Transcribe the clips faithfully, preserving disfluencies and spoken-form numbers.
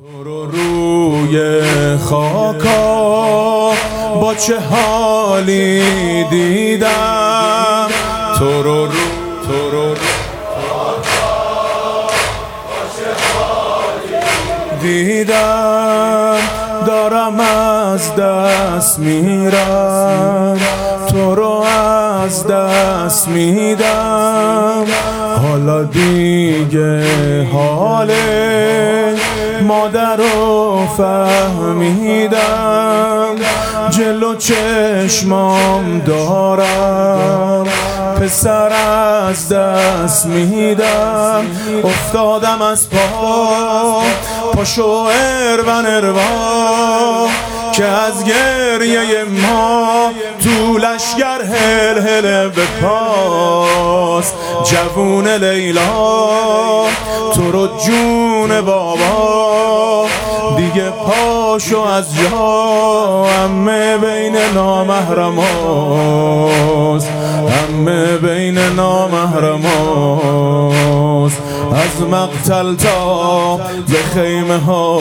تو رو روی خاکا با چه حالی دیدم، تو رو رو تو رو رو دیدم، دارم از دست میرم، تو رو از دست میدم. حالا دیگه حال مادر رو فهمیدم، جلو چشمام دارم پسر از دست میدم. افتادم از پا پاشو ارون اروا که از گریه ما تو لشگر هل هل به پاس. جوون لیلا تو رو جون بابا دیگه پاشو از جا، همه بین نامحرماست، همه بین نامحرماست. از مقتل تا به خیمه ها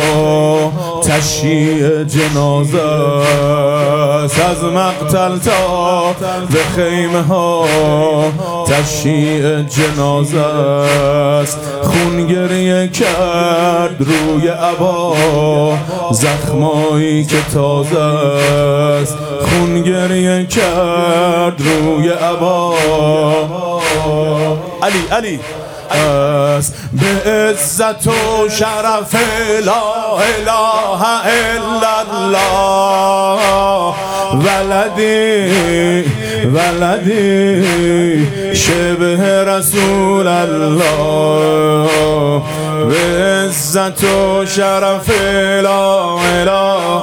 تشییع جنازه است، از مقتل تا به خیمه ها تشییع جنازه است. خون گریه کرد روی عبا زخمایی که تازه است، خون گریه کرد روی عبا. علی علی است به عزت و شرف لا اله الا الله، ولدی ولدی شبه رسول الله. به عزت و شرف لا اله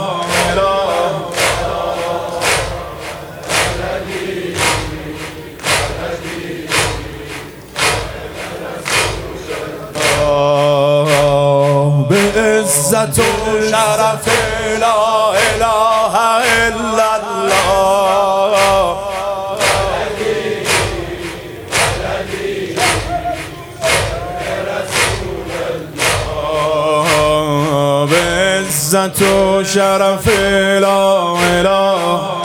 عزت و شرف لا اله الا الله. به عزت و شرف لا اله